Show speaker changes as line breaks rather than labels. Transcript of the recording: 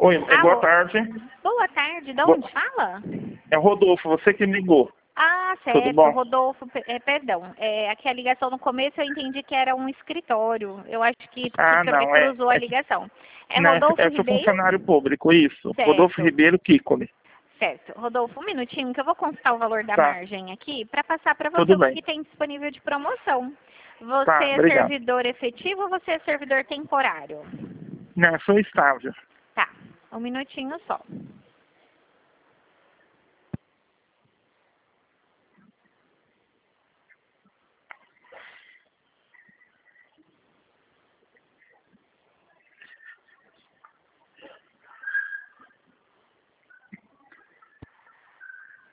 Oi, boa
Alô?
tarde.
Boa tarde, de onde fala?
É o Rodolfo, você que me ligou.
Ah,
Tudo
certo,
bom?
Rodolfo, perdão. Aqui a ligação no começo eu entendi que era um escritório. Eu acho que
Ah, não,
cruzou a ligação. É
né,
Rodolfo
eu sou
Ribeiro?
funcionário público, isso. Rodolfo
Certo,
Ribeiro Kikoli.
certo. Rodolfo, um minutinho que eu vou consultar o valor da
Tá,
margem aqui para passar para você
tudo
o
bem.
que tem disponível de promoção. Você
Tá,
é
obrigado.
servidor efetivo ou você é servidor temporário?
Não, eu sou estável.
Tá, um minutinho só.